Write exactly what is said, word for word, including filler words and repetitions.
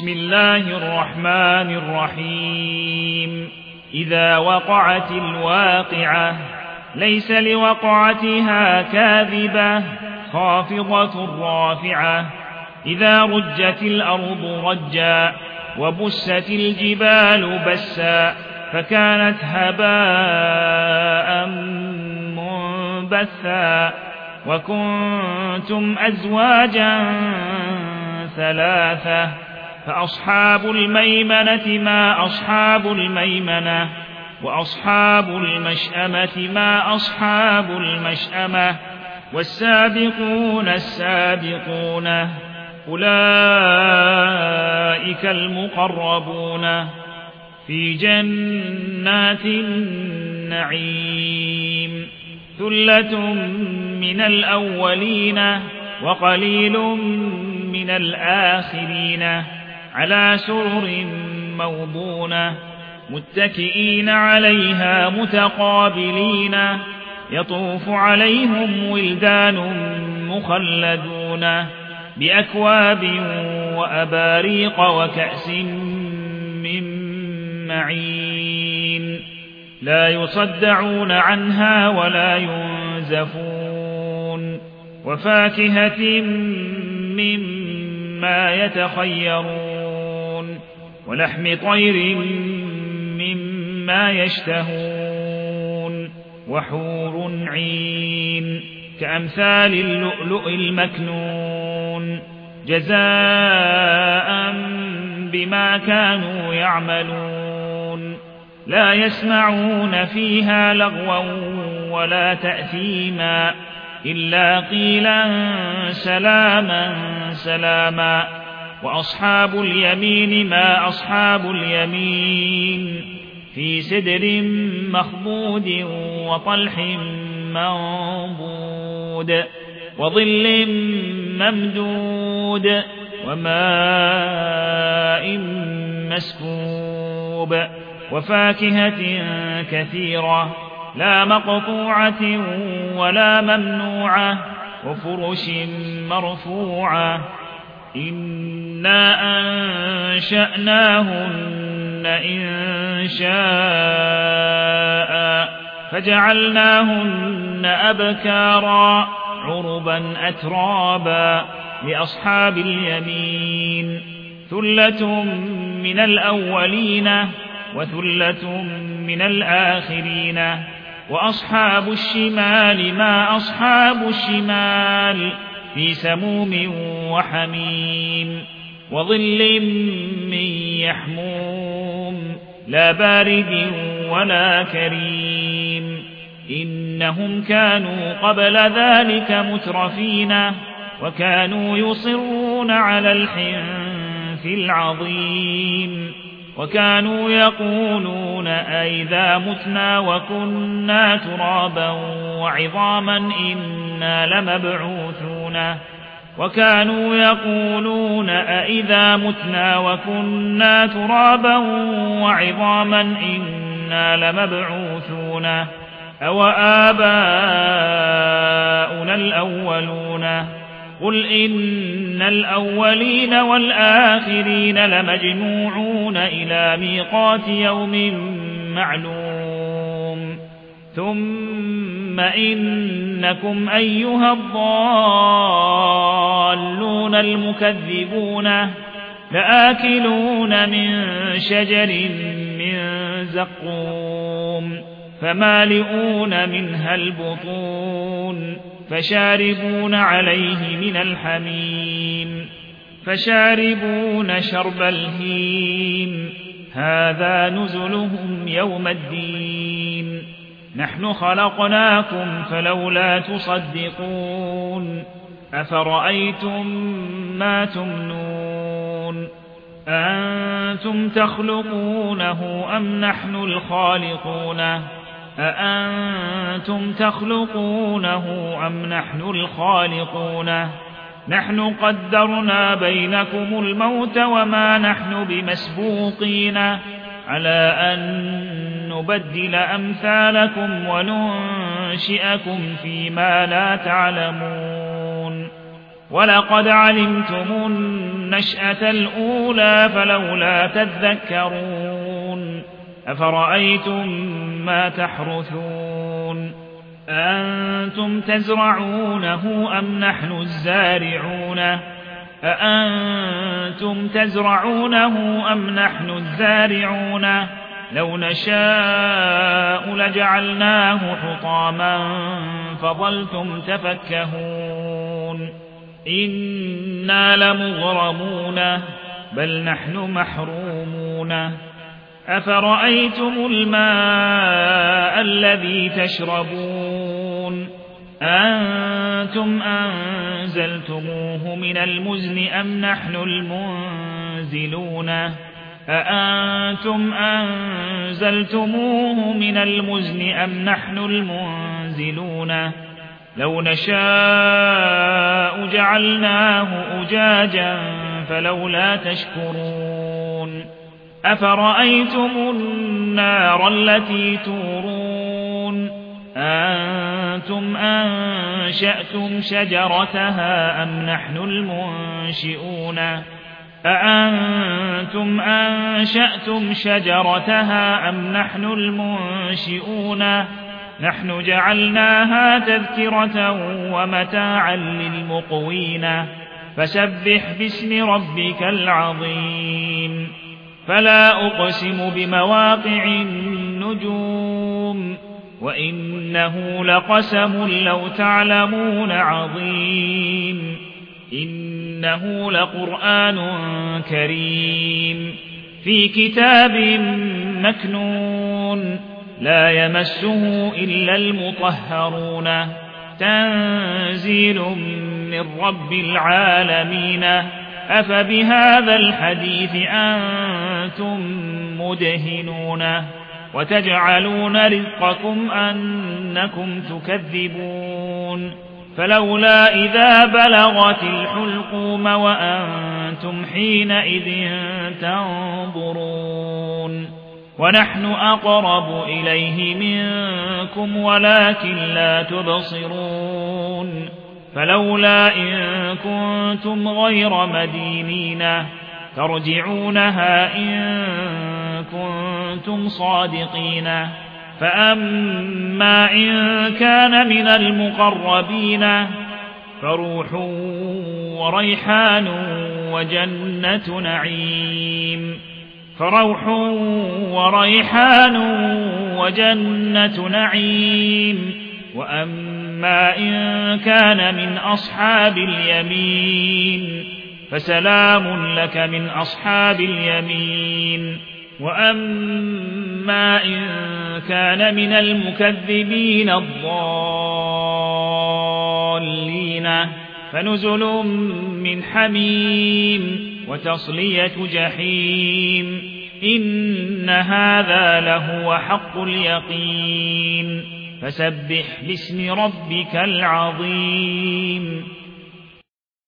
بسم الله الرحمن الرحيم إذا وقعت الواقعة ليس لوقعتها كاذبة خافضة رافعة إذا رجت الأرض رجا وبست الجبال بسا فكانت هباء منبثا وكنتم أزواجا ثلاثة فأصحاب الميمنة ما أصحاب الميمنة وأصحاب المشأمة ما أصحاب المشأمة والسابقون السابقون أولئك المقربون في جنات النعيم ثلة من الأولين وقليل من الآخرين على سرر موضونة متكئين عليها متقابلين يطوف عليهم ولدان مخلدون بأكواب وأباريق وكأس من معين لا يصدعون عنها ولا ينزفون وفاكهة مما يتخيرون ولحم طير مما يشتهون وحور عين كأمثال اللؤلؤ المكنون جزاء بما كانوا يعملون لا يسمعون فيها لغوا ولا تأثيما إلا قيلا سلاما سلاما وأصحاب اليمين ما أصحاب اليمين في سدر مخضود وطلح منضود وظل ممدود وماء مسكوب وفاكهة كثيرة لا مقطوعة ولا ممنوعة وفرش مرفوعة إنا أنشأناهن إن شاء فجعلناهن أبكارا عربا أترابا لأصحاب اليمين ثلة من الأولين وثلة من الآخرين وأصحاب الشمال ما أصحاب الشمال في سموم وحميم وظل من يحموم لا بارد ولا كريم إنهم كانوا قبل ذلك مترفين وكانوا يصرون على الحنث العظيم وكانوا يقولون أئذا متنا وكنا ترابا وعظاما إنا لمبعوثون وكانوا يقولون أئذا متنا وكنا ترابا وعظاما إنا لمبعوثون أو آباؤنا الأولون قل إن الأولين والآخرين لمجموعون إلى ميقات يوم معلوم ثم إنكم أيها الضالون المكذبون لآكلون من شجر من زقوم فمالئون منها البطون فشاربون عليه من الحميم فشاربون شرب الهيم هذا نزلهم يوم الدين نحن خلقناكم فلولا تصدقون أفرأيتم ما تمنون أأنتم تخلقونه أم نحن الخالقون أأنتم تخلقونه أم نحن الخالقون نحن قدرنا بينكم الموت وما نحن بمسبوقين على أن نبدل أمثالكم وننشئكم فيما لا تعلمون ولقد علمتم النشأة الأولى فلولا تذكرون أفرأيتم ما تحرثون أأنتم تزرعونه أم نحن الزارعون أأنتم تزرعونه أم نحن الزارعون لو نشاء لجعلناه حطاما فظلتم تفكهون إنا لمغرمون بل نحن محرومون أفرأيتم الماء الذي تشربون أنتم أنزلتموه من المزن أم نحن المنزلون أأنتم أنزلتموه من المزن أم نحن المنزلون لو نشاء جعلناه أجاجا فلولا تشكرون أفرأيتم النار التي تورون أنتم أنشأتم شجرتها أم نحن المنشئون أأنتم أنشأتم شجرتها أم نحن المنشئون نحن جعلناها تذكرة ومتاعا للمقوين فسبح باسم ربك العظيم فلا أقسم بمواقع النجوم وإنه لقسم لو تعلمون عظيم إنه لقرآن كريم في كتاب مكنون لا يمسه إلا المطهرون تنزيل من رب العالمين أفبهذا الحديث أنتم مدهنون وتجعلون رزقكم أنكم تكذبون فلولا إذا بلغت الحلقوم وأنتم حينئذ تنظرون ونحن أقرب إليه منكم ولكن لا تبصرون فلولا إن كنتم غير مدينين ترجعونها إن كنتم صادقين فأما إن كان من المقربين فروح وريحان وجنة نعيم فروح وريحان وجنة نعيم وأما إن كان من أصحاب اليمين فسلام لك من أصحاب اليمين وأما إن كان من المكذبين الضالين فنزل من حميم وتصلية جحيم إن هذا لهو حق اليقين فسبح باسم ربك العظيم